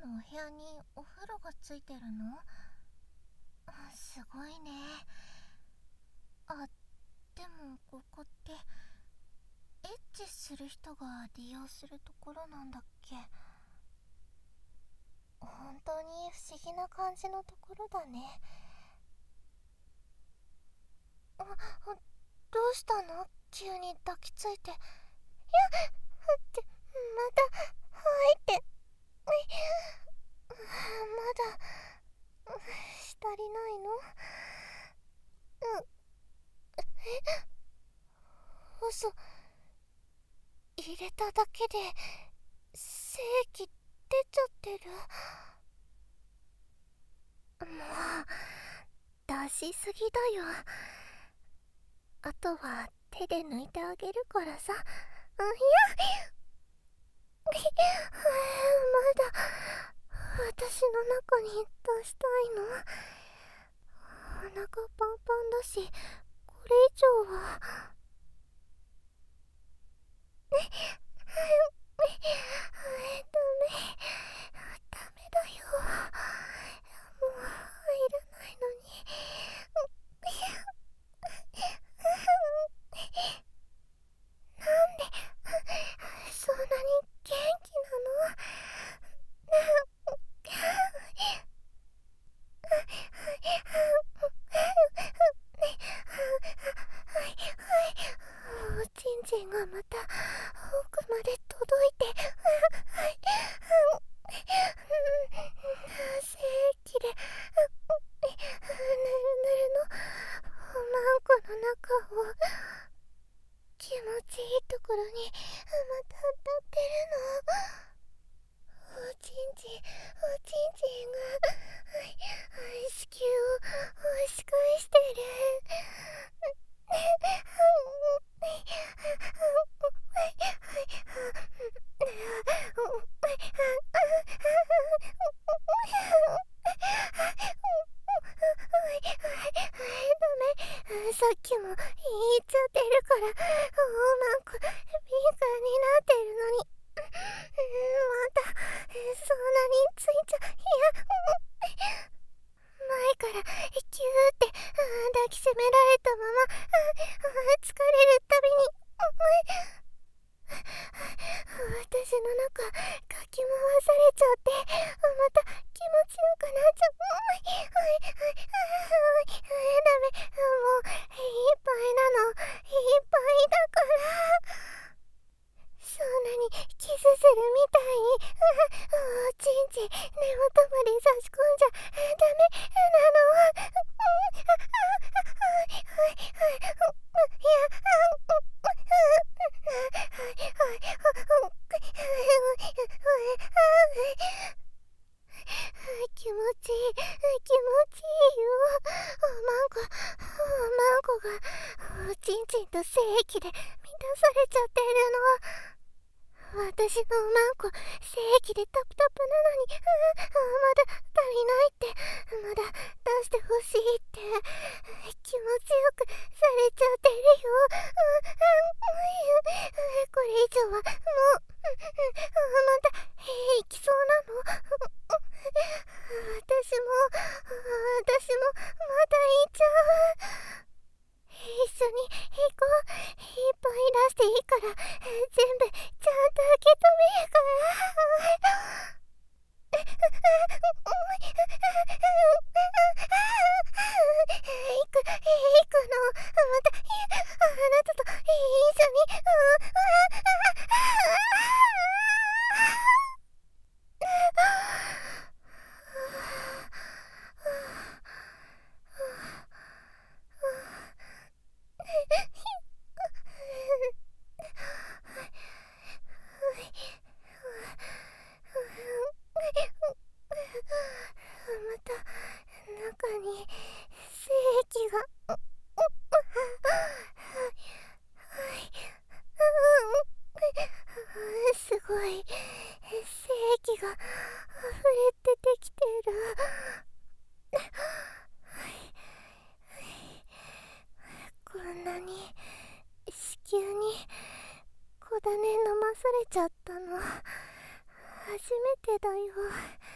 のお部屋にお風呂がついてるの？すごいね。でもここってエッチする人が利用するところなんだっけ？本当に不思議な感じのところだね。どうしたの？急に抱きついて。また入って。まだ足りないの？嘘。入れただけで精液出ちゃってる。もう出しすぎだよ。あとは手で抜いてあげるからさ。いやまだ私の中に出したいの？お腹パンパンだし、これ以上は。ダメだよ。もう入らないのに。なんでそんなに元気なの？おちんちんがまた奥まで届いて、精液でぬるぬるのおまんこの中を気持ちいいところにまた当たってるの。おちんちんが子宮を押し返してる。さっきも言っちゃってるから、おまんこピンクになってるのに、またそんなについちゃ。前からキューって抱きしめられたまま疲れるたびに私の中かき回されちゃって、また気持ちよくなっちゃう。ダメ、もういっぱいなの。いっぱいだから。そんなにキスするみたいにおちんちん根元まで差し込んじゃダメなの？気持ちいいよ。おまんこがおちんちんと精液で満たされちゃってるの。私のおまんこ精液でタプタプなのに、まだ足りないって、まだ出してほしいって気持ちよくされちゃってるよ。これ以上はもうまたいきそうなの？私もまた行っちゃう。一緒に行こう。いっぱい出していいから、全部ちゃんと受け止めるから。行くの。またあなたと一緒に。また中に精液が。すごい精液が溢れ出てきてる。こんなに子宮に小種飲まされちゃったの初めてだよ。